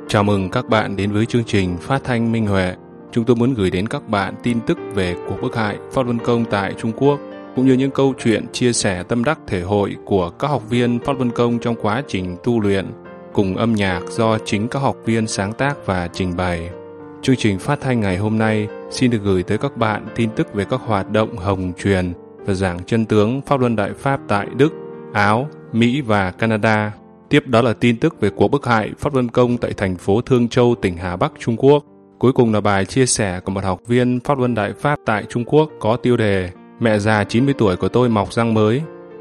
Chào mừng các bạn đến với chương trình phát thanh Minh Huệ. Chúng tôi muốn gửi đến các bạn tin tức về cuộc bức hại Pháp Luân Công tại Trung Quốc, cũng như những câu chuyện chia sẻ tâm đắc thể hội của các học viên Pháp Luân Công trong quá trình tu luyện, cùng âm nhạc do chính các học viên sáng tác và trình bày. Chương trình phát thanh ngày hôm nay xin được gửi tới các bạn tin tức về các hoạt động hồng truyền và giảng chân tướng Pháp Luân Đại Pháp tại Đức, Áo, Mỹ và Canada. Tiếp đó là tin tức về cuộc bức hại Pháp Luân Công tại thành phố Thương Châu, tỉnh Hà Bắc, Trung Quốc. Cuối cùng là bài chia sẻ của một học viên Pháp Luân Đại Pháp tại Trung Quốc có tiêu đề Mẹ già 90 tuổi của tôi mọc răng mới.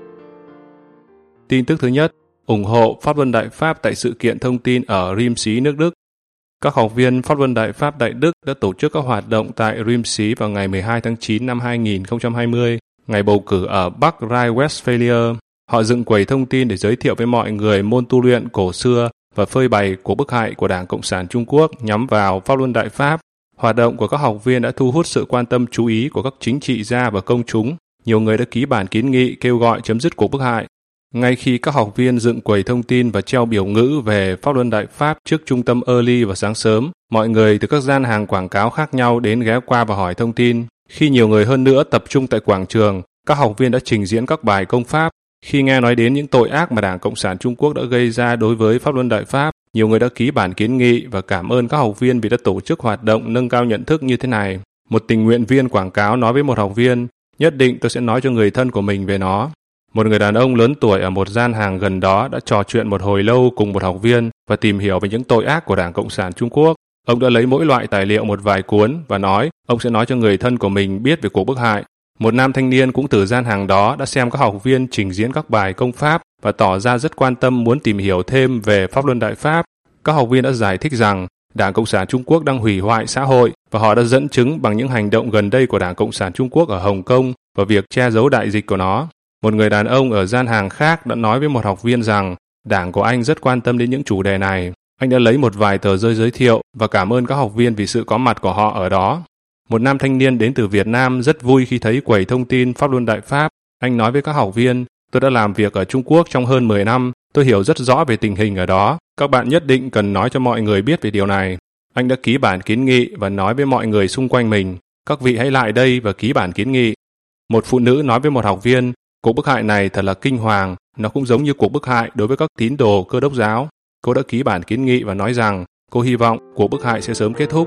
Tin tức thứ nhất, ủng hộ Pháp Luân Đại Pháp tại sự kiện thông tin ở Rimsky, nước Đức. Các học viên Pháp Luân Đại Pháp tại Đức đã tổ chức các hoạt động tại Rimsky vào ngày 12 tháng 9 năm 2020, ngày bầu cử ở Bắc Rhine-Westphalia. Họ dựng quầy thông tin để giới thiệu với mọi người môn tu luyện cổ xưa và phơi bày cuộc bức hại của Đảng Cộng sản Trung Quốc nhắm vào Pháp Luân Đại Pháp. Hoạt động của các học viên đã thu hút sự quan tâm chú ý của các chính trị gia và công chúng. Nhiều người đã ký bản kiến nghị kêu gọi chấm dứt cuộc bức hại. Ngay khi các học viên dựng quầy thông tin và treo biểu ngữ về Pháp Luân Đại Pháp trước trung tâm Early vào sáng sớm, mọi người từ các gian hàng quảng cáo khác nhau đến ghé qua và hỏi thông tin. Khi nhiều người hơn nữa tập trung tại quảng trường, các học viên đã trình diễn các bài công pháp. Khi nghe nói đến những tội ác mà Đảng Cộng sản Trung Quốc đã gây ra đối với Pháp Luân Đại Pháp, nhiều người đã ký bản kiến nghị và cảm ơn các học viên vì đã tổ chức hoạt động nâng cao nhận thức như thế này. Một tình nguyện viên quảng cáo nói với một học viên, nhất định tôi sẽ nói cho người thân của mình về nó. Một người đàn ông lớn tuổi ở một gian hàng gần đó đã trò chuyện một hồi lâu cùng một học viên và tìm hiểu về những tội ác của Đảng Cộng sản Trung Quốc. Ông đã lấy mỗi loại tài liệu một vài cuốn và nói ông sẽ nói cho người thân của mình biết về cuộc bức hại. Một nam thanh niên cũng từ gian hàng đó đã xem các học viên trình diễn các bài công pháp và tỏ ra rất quan tâm muốn tìm hiểu thêm về Pháp Luân Đại Pháp. Các học viên đã giải thích rằng Đảng Cộng sản Trung Quốc đang hủy hoại xã hội và họ đã dẫn chứng bằng những hành động gần đây của Đảng Cộng sản Trung Quốc ở Hồng Kông và việc che giấu đại dịch của nó. Một người đàn ông ở gian hàng khác đã nói với một học viên rằng Đảng của anh rất quan tâm đến những chủ đề này. Anh đã lấy một vài tờ rơi giới thiệu và cảm ơn các học viên vì sự có mặt của họ ở đó. Một nam thanh niên đến từ Việt Nam rất vui khi thấy quầy thông tin Pháp Luân Đại Pháp. Anh nói với các học viên, tôi đã làm việc ở Trung Quốc trong hơn 10 năm, tôi hiểu rất rõ về tình hình ở đó. Các bạn nhất định cần nói cho mọi người biết về điều này. Anh đã ký bản kiến nghị và nói với mọi người xung quanh mình, các vị hãy lại đây và ký bản kiến nghị. Một phụ nữ nói với một học viên, cuộc bức hại này thật là kinh hoàng, nó cũng giống như cuộc bức hại đối với các tín đồ Cơ đốc giáo. Cô đã ký bản kiến nghị và nói rằng cô hy vọng cuộc bức hại sẽ sớm kết thúc.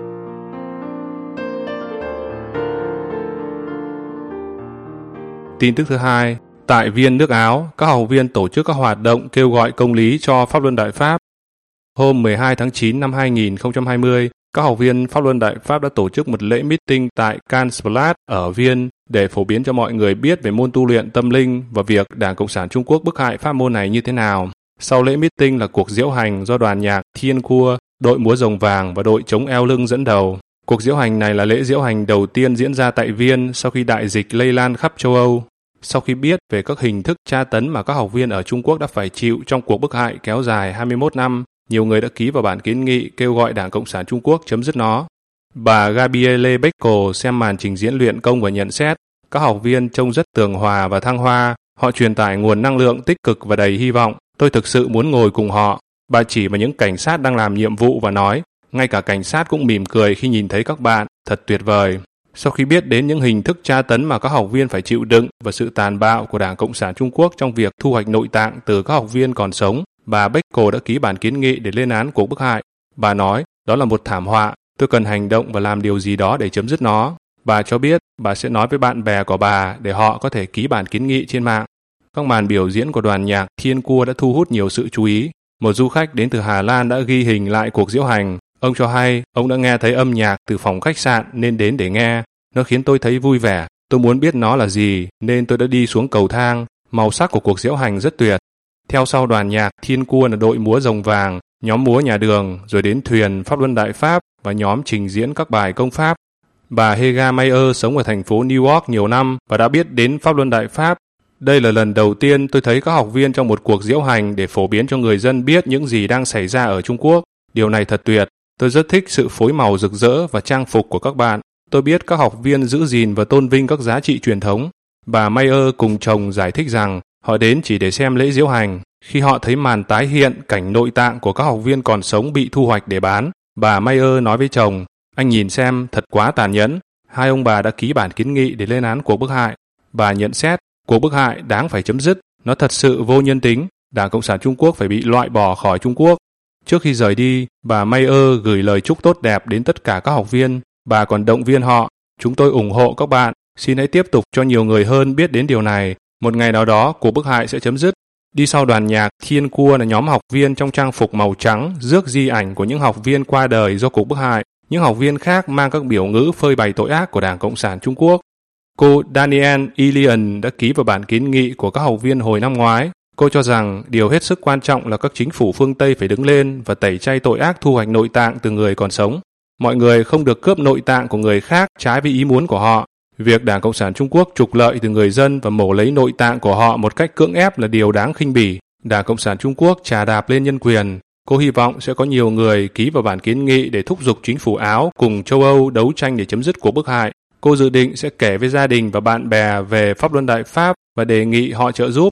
Tin tức thứ hai, tại Viên, nước Áo, các học viên tổ chức các hoạt động kêu gọi công lý cho Pháp Luân Đại Pháp. Hôm 12 tháng 9 năm 2020, các học viên Pháp Luân Đại Pháp đã tổ chức một lễ meeting tại Kanzplatz ở Viên để phổ biến cho mọi người biết về môn tu luyện tâm linh và việc Đảng Cộng sản Trung Quốc bức hại pháp môn này như thế nào. Sau lễ meeting là cuộc diễu hành do đoàn nhạc Thiên Cua, đội múa rồng vàng và đội chống eo lưng dẫn đầu. Cuộc diễu hành này là lễ diễu hành đầu tiên diễn ra tại Viên sau khi đại dịch lây lan khắp châu Âu. Sau khi biết về các hình thức tra tấn mà các học viên ở Trung Quốc đã phải chịu trong cuộc bức hại kéo dài 21 năm, nhiều người đã ký vào bản kiến nghị kêu gọi Đảng Cộng sản Trung Quốc chấm dứt nó. Bà Gabriele Beckel xem màn trình diễn luyện công và nhận xét, các học viên trông rất tường hòa và thăng hoa, họ truyền tải nguồn năng lượng tích cực và đầy hy vọng. Tôi thực sự muốn ngồi cùng họ. Bà chỉ vào những cảnh sát đang làm nhiệm vụ và nói, ngay cả cảnh sát cũng mỉm cười khi nhìn thấy các bạn, thật tuyệt vời. Sau khi biết đến những hình thức tra tấn mà các học viên phải chịu đựng và sự tàn bạo của Đảng Cộng sản Trung Quốc trong việc thu hoạch nội tạng từ các học viên còn sống, bà Beckel đã ký bản kiến nghị để lên án cuộc bức hại. Bà nói, đó là một thảm họa, tôi cần hành động và làm điều gì đó để chấm dứt nó. Bà cho biết bà sẽ nói với bạn bè của bà để họ có thể ký bản kiến nghị trên mạng. Các màn biểu diễn của đoàn nhạc Thiên Cua đã thu hút nhiều sự chú ý. Một du khách đến từ Hà Lan đã ghi hình lại cuộc diễu hành. Ông cho hay ông đã nghe thấy âm nhạc từ phòng khách sạn nên đến để nghe. Nó khiến tôi thấy vui vẻ. Tôi muốn biết nó là gì nên tôi đã đi xuống cầu thang. Màu sắc của cuộc diễu hành rất tuyệt. Theo sau đoàn nhạc Thiên Cua là đội múa rồng vàng, nhóm múa nhà đường, rồi đến thuyền Pháp Luân Đại Pháp và nhóm trình diễn các bài công pháp. Bà Hega Mayer sống ở thành phố New York nhiều năm và đã biết đến Pháp Luân Đại Pháp. Đây là lần đầu tiên tôi thấy các học viên trong một cuộc diễu hành để phổ biến cho người dân biết những gì đang xảy ra ở Trung Quốc. Điều này thật tuyệt. Tôi rất thích sự phối màu rực rỡ và trang phục của các bạn. Tôi biết các học viên giữ gìn và tôn vinh các giá trị truyền thống. Bà Mayer cùng chồng giải thích rằng họ đến chỉ để xem lễ diễu hành. Khi họ thấy màn tái hiện cảnh nội tạng của các học viên còn sống bị thu hoạch để bán, bà Mayer nói với chồng, anh nhìn xem, thật quá tàn nhẫn. Hai ông bà đã ký bản kiến nghị để lên án cuộc bức hại. Bà nhận xét, cuộc bức hại đáng phải chấm dứt, nó thật sự vô nhân tính, Đảng Cộng sản Trung Quốc phải bị loại bỏ khỏi Trung Quốc. Trước khi rời đi, bà Mayer gửi lời chúc tốt đẹp đến tất cả các học viên. Bà còn động viên họ, chúng tôi ủng hộ các bạn, xin hãy tiếp tục cho nhiều người hơn biết đến điều này. Một ngày nào đó, cuộc bức hại sẽ chấm dứt. Đi sau đoàn nhạc, Thiên Cua là nhóm học viên trong trang phục màu trắng rước di ảnh của những học viên qua đời do cuộc bức hại. Những học viên khác mang các biểu ngữ phơi bày tội ác của Đảng Cộng sản Trung Quốc. Cô Danielle Ilian đã ký vào bản kiến nghị của các học viên hồi năm ngoái. Cô cho rằng điều hết sức quan trọng là các chính phủ phương Tây phải đứng lên và tẩy chay tội ác thu hoạch nội tạng từ người còn sống. Mọi người không được cướp nội tạng của người khác trái với ý muốn của họ. Việc Đảng Cộng sản Trung Quốc trục lợi từ người dân và mổ lấy nội tạng của họ một cách cưỡng ép là điều đáng khinh bỉ. Đảng Cộng sản Trung Quốc chà đạp lên nhân quyền. Cô hy vọng sẽ có nhiều người ký vào bản kiến nghị để thúc giục chính phủ Áo cùng châu Âu đấu tranh để chấm dứt cuộc bức hại. Cô dự định sẽ kể với gia đình và bạn bè về pháp luân Đại Pháp và đề nghị họ trợ giúp.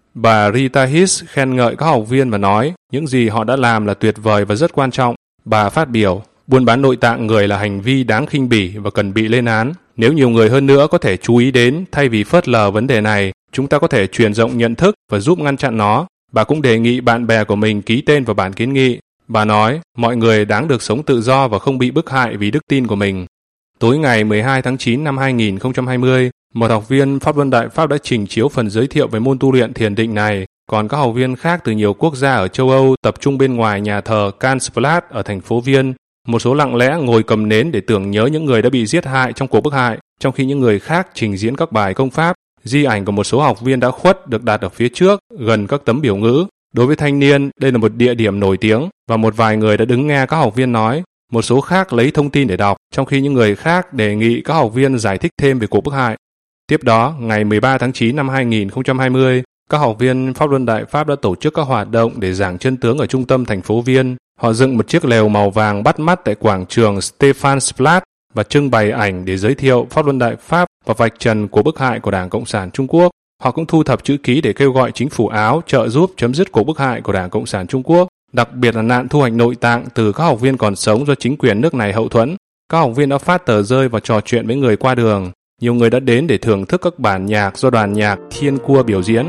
Bà Rita His khen ngợi các học viên và nói những gì họ đã làm là tuyệt vời và rất quan trọng. Bà phát biểu, buôn bán nội tạng người là hành vi đáng khinh bỉ và cần bị lên án. Nếu nhiều người hơn nữa có thể chú ý đến thay vì phớt lờ vấn đề này, chúng ta có thể truyền rộng nhận thức và giúp ngăn chặn nó. Bà cũng đề nghị bạn bè của mình ký tên vào bản kiến nghị. Bà nói, mọi người đáng được sống tự do và không bị bức hại vì đức tin của mình. Tối ngày 12 tháng 9 năm 2020, một học viên Pháp luân Đại Pháp đã trình chiếu phần giới thiệu về môn tu luyện thiền định này, còn các học viên khác từ nhiều quốc gia ở châu Âu tập trung bên ngoài nhà thờ Kansplatz ở thành phố Viên. Một số lặng lẽ ngồi cầm nến để tưởng nhớ những người đã bị giết hại trong cuộc bức hại, trong khi những người khác trình diễn các bài công pháp. Di ảnh của một số học viên đã khuất được đặt ở phía trước, gần các tấm biểu ngữ. Đối với thanh niên, đây là một địa điểm nổi tiếng, và một vài người đã đứng nghe các học viên nói. Một số khác lấy thông tin để đọc, trong khi những người khác đề nghị các học viên giải thích thêm về cuộc bức hại. Tiếp đó, ngày 13 tháng 9 năm 2020, các học viên Pháp luân Đại Pháp đã tổ chức các hoạt động để giảng chân tướng ở trung tâm thành phố Viên. Họ dựng một chiếc lều màu vàng bắt mắt tại quảng trường Stephansplatz và trưng bày ảnh để giới thiệu Pháp luân Đại Pháp và vạch trần cuộc bức hại của Đảng Cộng sản Trung Quốc. Họ cũng thu thập chữ ký để kêu gọi chính phủ Áo trợ giúp chấm dứt cuộc bức hại của Đảng Cộng sản Trung Quốc, đặc biệt là nạn thu hoạch nội tạng từ các học viên còn sống do chính quyền nước này hậu thuẫn. Các học viên đã phát tờ rơi và trò chuyện với người qua đường. Nhiều người đã đến để thưởng thức các bản nhạc do đoàn nhạc Thiên Cua biểu diễn.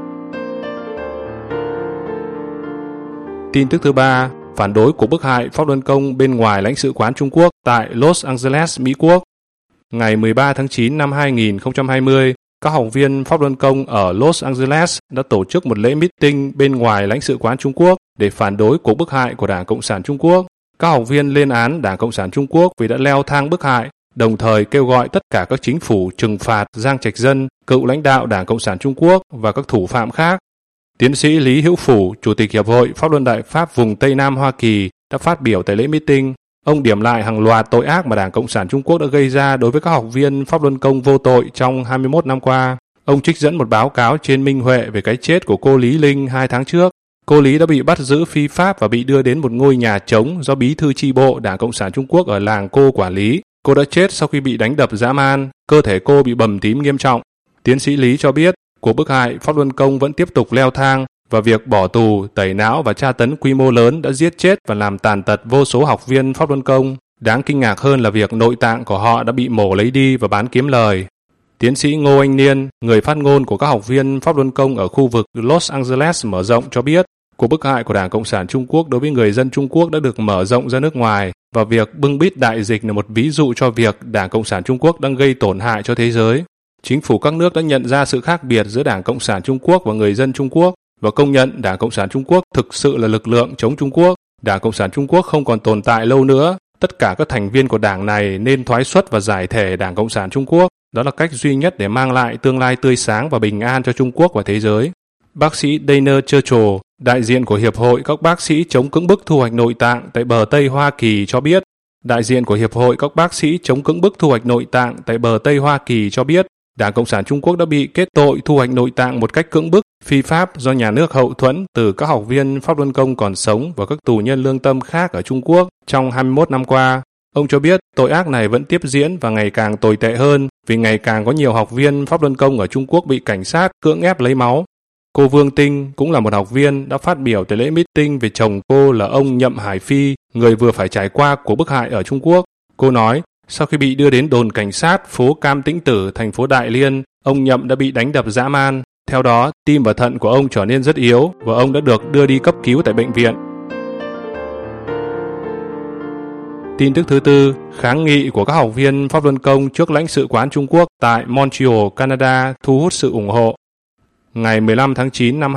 Tin tức thứ ba, phản đối cuộc bức hại Pháp Luân Công bên ngoài lãnh sự quán Trung Quốc tại Los Angeles, Mỹ Quốc. Ngày 13 tháng 9 năm 2020, các học viên Pháp Luân Công ở Los Angeles đã tổ chức một lễ meeting bên ngoài lãnh sự quán Trung Quốc để phản đối cuộc bức hại của Đảng Cộng sản Trung Quốc. Các học viên lên án Đảng Cộng sản Trung Quốc vì đã leo thang bức hại, đồng thời kêu gọi tất cả các chính phủ trừng phạt Giang Trạch Dân, cựu lãnh đạo Đảng Cộng sản Trung Quốc và các thủ phạm khác. Tiến sĩ Lý Hữu Phủ, Chủ tịch Hiệp hội Pháp luân Đại Pháp vùng Tây Nam Hoa Kỳ đã phát biểu tại lễ meeting. Ông điểm lại hàng loạt tội ác mà Đảng Cộng sản Trung Quốc đã gây ra đối với các học viên Pháp Luân Công vô tội trong 21 năm qua. Ông trích dẫn một báo cáo trên Minh Huệ về cái chết của cô Lý Linh 2 tháng trước. Cô Lý đã bị bắt giữ phi pháp và bị đưa đến một ngôi nhà trống do bí thư chi bộ Đảng Cộng sản Trung Quốc ở làng cô quản lý. Cô đã chết sau khi bị đánh đập dã man, cơ thể cô bị bầm tím nghiêm trọng. Tiến sĩ Lý cho biết, cuộc bức hại Pháp Luân Công vẫn tiếp tục leo thang và việc bỏ tù, tẩy não và tra tấn quy mô lớn đã giết chết và làm tàn tật vô số học viên Pháp Luân Công. Đáng kinh ngạc hơn là việc nội tạng của họ đã bị mổ lấy đi và bán kiếm lời. Tiến sĩ Ngô Anh Niên, người phát ngôn của các học viên Pháp Luân Công ở khu vực Los Angeles mở rộng cho biết, cuộc bức hại của Đảng Cộng sản Trung Quốc đối với người dân Trung Quốc đã được mở rộng ra nước ngoài và việc bưng bít đại dịch là một ví dụ cho việc Đảng Cộng sản Trung Quốc đang gây tổn hại cho thế giới. Chính phủ các nước đã nhận ra sự khác biệt giữa Đảng Cộng sản Trung Quốc và người dân Trung Quốc và công nhận Đảng Cộng sản Trung Quốc thực sự là lực lượng chống Trung Quốc. Đảng Cộng sản Trung Quốc không còn tồn tại lâu nữa. Tất cả các thành viên của đảng này nên thoái xuất và giải thể Đảng Cộng sản Trung Quốc. Đó là cách duy nhất để mang lại tương lai tươi sáng và bình an cho Trung Quốc và thế giới. Bác sĩ Dana Churchill, đại diện của Hiệp hội các bác sĩ chống cưỡng bức thu hoạch nội tạng tại bờ Tây Hoa Kỳ cho biết, Đảng Cộng sản Trung Quốc đã bị kết tội thu hoạch nội tạng một cách cưỡng bức, phi pháp do nhà nước hậu thuẫn từ các học viên Pháp Luân Công còn sống và các tù nhân lương tâm khác ở Trung Quốc trong 21 năm qua. Ông cho biết tội ác này vẫn tiếp diễn và ngày càng tồi tệ hơn vì ngày càng có nhiều học viên Pháp Luân Công ở Trung Quốc bị cảnh sát cưỡng ép lấy máu. Cô Vương Tinh cũng là một học viên đã phát biểu tại lễ meeting về chồng cô là ông Nhậm Hải Phi, người vừa phải trải qua cuộc bức hại ở Trung Quốc. Cô nói, sau khi bị đưa đến đồn cảnh sát phố Cam Tĩnh Tử, thành phố Đại Liên, ông Nhậm đã bị đánh đập dã man. Theo đó, tim và thận của ông trở nên rất yếu và ông đã được đưa đi cấp cứu tại bệnh viện. Tin tức thứ tư, kháng nghị của các học viên Pháp Luân Công trước lãnh sự quán Trung Quốc tại Montreal, Canada thu hút sự ủng hộ. Ngày 15 tháng 9 năm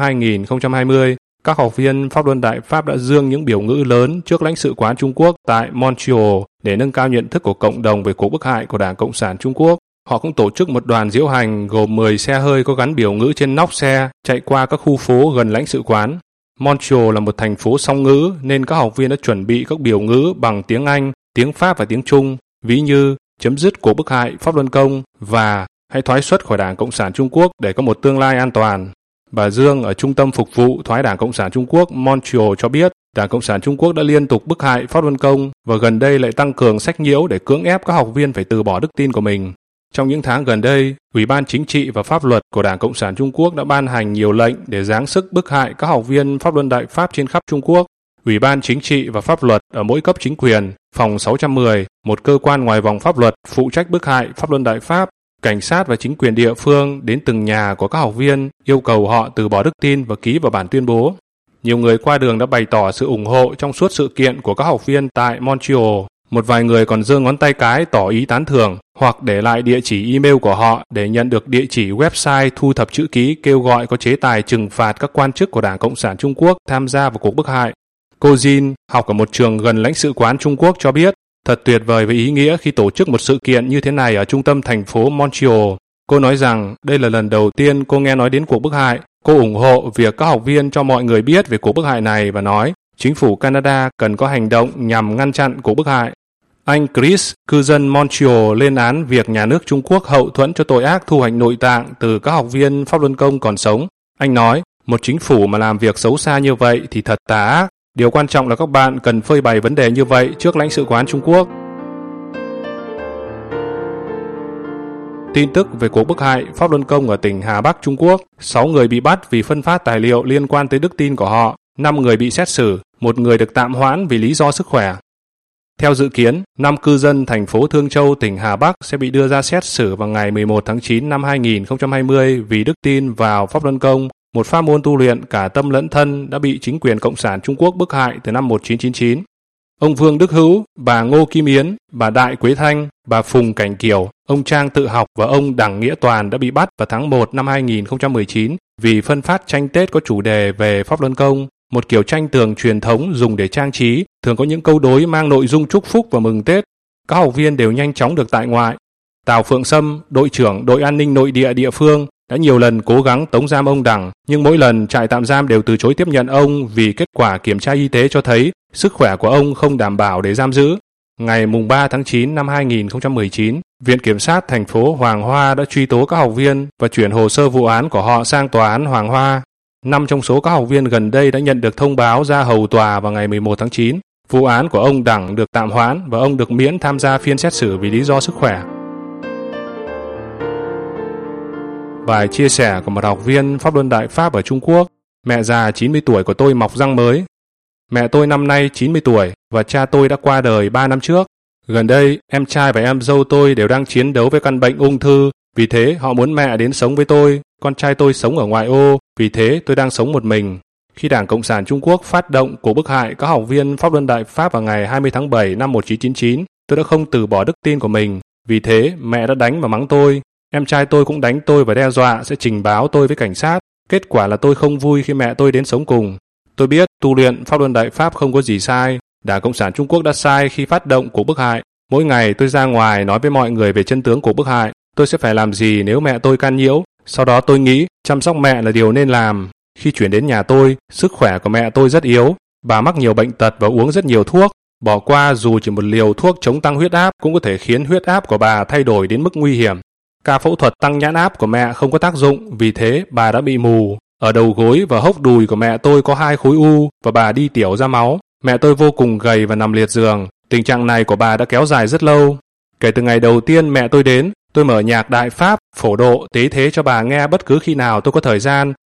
2020, các học viên Pháp Luân Đại Pháp đã dương những biểu ngữ lớn trước lãnh sự quán Trung Quốc tại Montreal để nâng cao nhận thức của cộng đồng về cuộc bức hại của Đảng Cộng sản Trung Quốc. Họ cũng tổ chức một đoàn diễu hành gồm 10 xe hơi có gắn biểu ngữ trên nóc xe chạy qua các khu phố gần lãnh sự quán. Montreal là một thành phố song ngữ nên các học viên đã chuẩn bị các biểu ngữ bằng tiếng Anh, tiếng Pháp và tiếng Trung, ví như chấm dứt cuộc bức hại Pháp Luân Công và hãy thoái xuất khỏi Đảng Cộng sản Trung Quốc để có một tương lai an toàn. Bà Dương ở Trung tâm Phục vụ thoái Đảng Cộng sản Trung Quốc Montreal cho biết Đảng Cộng sản Trung Quốc đã liên tục bức hại Pháp Luân Công và gần đây lại tăng cường sách nhiễu để cưỡng ép các học viên phải từ bỏ đức tin của mình. Trong những tháng gần đây, Ủy ban Chính trị và Pháp luật của Đảng Cộng sản Trung Quốc đã ban hành nhiều lệnh để giáng sức bức hại các học viên Pháp Luân Đại Pháp trên khắp Trung Quốc. Ủy ban Chính trị và Pháp luật ở mỗi cấp chính quyền, phòng 610, một cơ quan ngoài vòng pháp luật phụ trách bức hại Pháp Luân Đại Pháp, cảnh sát và chính quyền địa phương đến từng nhà của các học viên yêu cầu họ từ bỏ đức tin và ký vào bản tuyên bố. Nhiều người qua đường đã bày tỏ sự ủng hộ trong suốt sự kiện của các học viên tại Montreal. Một vài người còn giơ ngón tay cái tỏ ý tán thưởng hoặc để lại địa chỉ email của họ để nhận được địa chỉ website thu thập chữ ký kêu gọi có chế tài trừng phạt các quan chức của Đảng Cộng sản Trung Quốc tham gia vào cuộc bức hại. Cô Jin, học ở một trường gần lãnh sự quán Trung Quốc cho biết, thật tuyệt vời và ý nghĩa khi tổ chức một sự kiện như thế này ở trung tâm thành phố Montreal. Cô nói rằng đây là lần đầu tiên cô nghe nói đến cuộc bức hại. Cô ủng hộ việc các học viên cho mọi người biết về cuộc bức hại này và nói chính phủ Canada cần có hành động nhằm ngăn chặn cuộc bức hại. Anh Chris, cư dân Montreal, lên án việc nhà nước Trung Quốc hậu thuẫn cho tội ác thu hoạch nội tạng từ các học viên Pháp Luân Công còn sống. Anh nói, một chính phủ mà làm việc xấu xa như vậy thì thật tà ác. Điều quan trọng là các bạn cần phơi bày vấn đề như vậy trước lãnh sự quán Trung Quốc. Tin tức về cuộc bức hại Pháp Luân Công ở tỉnh Hà Bắc, Trung Quốc. 6 người bị bắt vì phân phát tài liệu liên quan tới đức tin của họ. 5 người bị xét xử, 1 người được tạm hoãn vì lý do sức khỏe. Theo dự kiến, 5 cư dân thành phố Thương Châu, tỉnh Hà Bắc sẽ bị đưa ra xét xử vào ngày 11 tháng 9 năm 2020 vì đức tin vào Pháp Luân Công, một pháp môn tu luyện cả tâm lẫn thân đã bị chính quyền Cộng sản Trung Quốc bức hại từ năm 1999. Ông Vương Đức Hữu, bà Ngô Kim Yến, bà Đại Quế Thanh, bà Phùng Cảnh Kiều, ông Trang Tự Học và ông Đằng Nghĩa Toàn đã bị bắt vào tháng 1 năm 2019 vì phân phát tranh Tết có chủ đề về Pháp Luân Công, một kiểu tranh tường truyền thống dùng để trang trí, thường có những câu đối mang nội dung chúc phúc và mừng Tết. Các học viên đều nhanh chóng được tại ngoại. Tào Phượng Sâm, đội trưởng đội an ninh nội địa địa phương, đã nhiều lần cố gắng tống giam ông Đằng, nhưng mỗi lần trại tạm giam đều từ chối tiếp nhận ông vì kết quả kiểm tra y tế cho thấy sức khỏe của ông không đảm bảo để giam giữ. Ngày 3 tháng 9 năm 2019, Viện Kiểm sát thành phố Hoàng Hoa đã truy tố các học viên và chuyển hồ sơ vụ án của họ sang Tòa án Hoàng Hoa. 5 trong số các học viên gần đây đã nhận được thông báo ra hầu tòa vào ngày 11 tháng 9. Vụ án của ông Đằng được tạm hoãn và ông được miễn tham gia phiên xét xử vì lý do sức khỏe. Bài chia sẻ của một học viên Pháp Luân Đại Pháp ở Trung Quốc. Mẹ già 90 tuổi của tôi mọc răng mới. Mẹ tôi năm nay 90 tuổi và cha tôi đã qua đời 3 năm trước. Gần đây, em trai và em dâu tôi đều đang chiến đấu với căn bệnh ung thư. Vì thế, họ muốn mẹ đến sống với tôi. Con trai tôi sống ở ngoại ô, vì thế tôi đang sống một mình. Khi Đảng Cộng sản Trung Quốc phát động cuộc bức hại các học viên Pháp Luân Đại Pháp vào ngày 20 tháng 7 năm 1999, tôi đã không từ bỏ đức tin của mình. Vì thế, mẹ đã đánh và mắng tôi. Em trai tôi cũng đánh tôi và đe dọa sẽ trình báo tôi với cảnh sát. Kết quả là tôi không vui khi mẹ tôi đến sống cùng. Tôi biết tu luyện Pháp Luân Đại Pháp không có gì sai. Đảng Cộng sản Trung Quốc đã sai khi phát động cuộc bức hại. Mỗi ngày tôi ra ngoài nói với mọi người về chân tướng cuộc bức hại. Tôi sẽ phải làm gì nếu mẹ tôi can nhiễu. Sau đó tôi nghĩ chăm sóc mẹ là điều nên làm. Khi chuyển đến nhà tôi, sức khỏe của mẹ tôi rất yếu. Bà mắc nhiều bệnh tật và uống rất nhiều thuốc. Bỏ qua dù chỉ một liều thuốc chống tăng huyết áp cũng có thể khiến huyết áp của bà thay đổi đến mức nguy hiểm. Ca phẫu thuật tăng nhãn áp của mẹ không có tác dụng, vì thế bà đã bị mù. Ở đầu gối và hốc đùi của mẹ tôi có 2 khối u và bà đi tiểu ra máu. Mẹ tôi vô cùng gầy và nằm liệt giường. Tình trạng này của bà đã kéo dài rất lâu. Kể từ ngày đầu tiên mẹ tôi đến, tôi mở nhạc Đại Pháp, phổ độ, tế thế cho bà nghe bất cứ khi nào tôi có thời gian.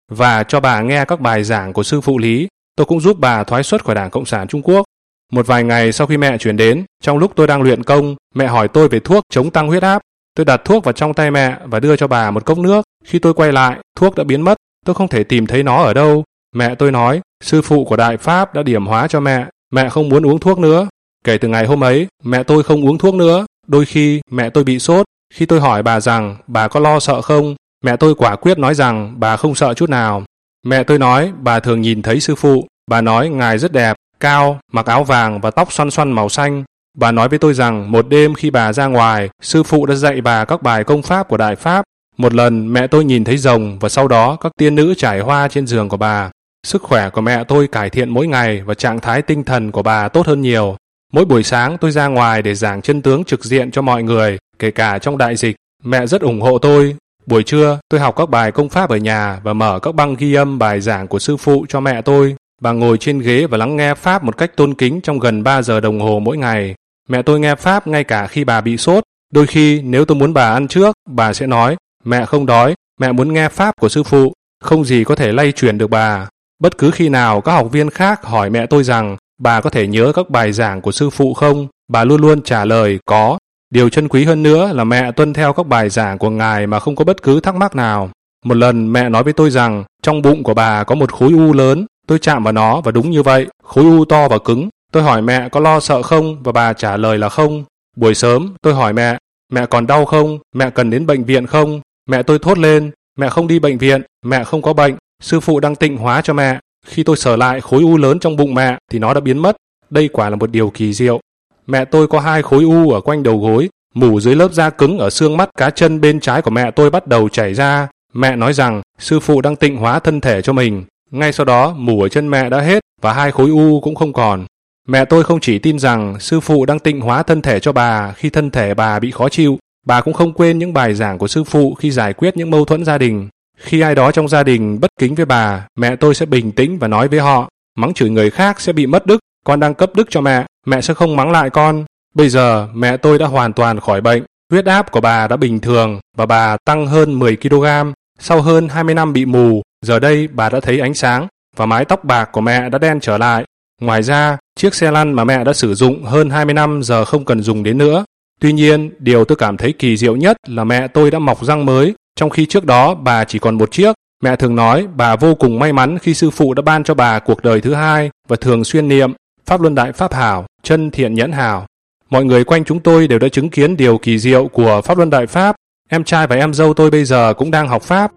và cho bà nghe các bài giảng của sư phụ Lý. Tôi cũng giúp bà thoái xuất khỏi Đảng Cộng sản Trung Quốc. Một vài ngày sau khi mẹ chuyển đến, trong lúc tôi đang luyện công, mẹ hỏi tôi về thuốc chống tăng huyết áp. Tôi đặt thuốc vào trong tay mẹ và đưa cho bà một cốc nước. Khi tôi quay lại, thuốc đã biến mất. Tôi không thể tìm thấy nó ở đâu. Mẹ tôi nói, sư phụ của Đại Pháp đã điểm hóa cho mẹ. Mẹ không muốn uống thuốc nữa. Kể từ ngày hôm ấy, mẹ tôi không uống thuốc nữa. Đôi khi, mẹ tôi bị sốt. Khi tôi hỏi bà rằng, bà có lo sợ không? Mẹ tôi quả quyết nói rằng, bà không sợ chút nào. Mẹ tôi nói, bà thường nhìn thấy sư phụ. Bà nói, ngài rất đẹp, cao, mặc áo vàng và tóc xoăn xoăn màu xanh. Bà nói với tôi rằng, một đêm khi bà ra ngoài, sư phụ đã dạy bà các bài công pháp của Đại Pháp. Một lần, mẹ tôi nhìn thấy rồng và sau đó các tiên nữ trải hoa trên giường của bà. Sức khỏe của mẹ tôi cải thiện mỗi ngày và trạng thái tinh thần của bà tốt hơn nhiều. Mỗi buổi sáng tôi ra ngoài để giảng chân tướng trực diện cho mọi người, kể cả trong đại dịch. Mẹ rất ủng hộ tôi. Buổi trưa, tôi học các bài công pháp ở nhà và mở các băng ghi âm bài giảng của sư phụ cho mẹ tôi. Bà ngồi trên ghế và lắng nghe Pháp một cách tôn kính trong gần 3 giờ đồng hồ mỗi ngày. Mẹ tôi nghe Pháp ngay cả khi bà bị sốt. Đôi khi, nếu tôi muốn bà ăn trước, bà sẽ nói, mẹ không đói, mẹ muốn nghe Pháp của sư phụ. Không gì có thể lay chuyển được bà. Bất cứ khi nào các học viên khác hỏi mẹ tôi rằng, bà có thể nhớ các bài giảng của sư phụ không? Bà luôn luôn trả lời, có. Điều chân quý hơn nữa là mẹ tuân theo các bài giảng của ngài mà không có bất cứ thắc mắc nào. Một lần mẹ nói với tôi rằng, trong bụng của bà có một khối u lớn. Tôi chạm vào nó và đúng như vậy, khối u to và cứng. Tôi hỏi mẹ có lo sợ không và bà trả lời là không. Buổi sớm, tôi hỏi mẹ còn đau không? Mẹ cần đến bệnh viện không? Mẹ tôi thốt lên, mẹ không đi bệnh viện, mẹ không có bệnh. Sư phụ đang tịnh hóa cho mẹ. Khi tôi sờ lại khối u lớn trong bụng mẹ thì nó đã biến mất. Đây quả là một điều kỳ diệu. Mẹ tôi có 2 khối u ở quanh đầu gối, mủ dưới lớp da cứng ở xương mắt cá chân bên trái của mẹ tôi bắt đầu chảy ra. Mẹ nói rằng sư phụ đang tịnh hóa thân thể cho mình. Ngay sau đó, mủ ở chân mẹ đã hết và 2 khối u cũng không còn. Mẹ tôi không chỉ tin rằng sư phụ đang tịnh hóa thân thể cho bà khi thân thể bà bị khó chịu, bà cũng không quên những bài giảng của sư phụ khi giải quyết những mâu thuẫn gia đình. Khi ai đó trong gia đình bất kính với bà, mẹ tôi sẽ bình tĩnh và nói với họ, mắng chửi người khác sẽ bị mất đức, con đang cấp đức cho mẹ sẽ không mắng lại con. Bây giờ, mẹ tôi đã hoàn toàn khỏi bệnh, huyết áp của bà đã bình thường và bà tăng hơn 10 kg. Sau hơn 20 năm bị mù, giờ đây bà đã thấy ánh sáng và mái tóc bạc của mẹ đã đen trở lại. Ngoài ra, chiếc xe lăn mà mẹ đã sử dụng hơn 20 năm giờ không cần dùng đến nữa. Tuy nhiên, điều tôi cảm thấy kỳ diệu nhất là mẹ tôi đã mọc răng mới, trong khi trước đó bà chỉ còn một chiếc. Mẹ thường nói bà vô cùng may mắn khi sư phụ đã ban cho bà cuộc đời thứ hai và thường xuyên niệm Pháp Luân Đại Pháp Hảo, chân thiện nhẫn hảo. Mọi người quanh chúng tôi đều đã chứng kiến điều kỳ diệu của Pháp Luân Đại Pháp. Em trai và em dâu tôi bây giờ cũng đang học Pháp.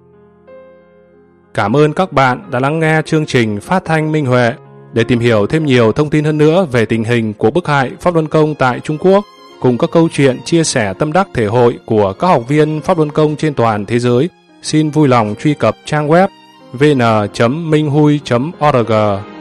Cảm ơn các bạn đã lắng nghe chương trình Phát thanh Minh Huệ. Để tìm hiểu thêm nhiều thông tin hơn nữa về tình hình của bức hại Pháp Luân Công tại Trung Quốc, cùng các câu chuyện chia sẻ tâm đắc thể hội của các học viên Pháp Luân Công trên toàn thế giới, xin vui lòng truy cập trang web vn.minhui.org.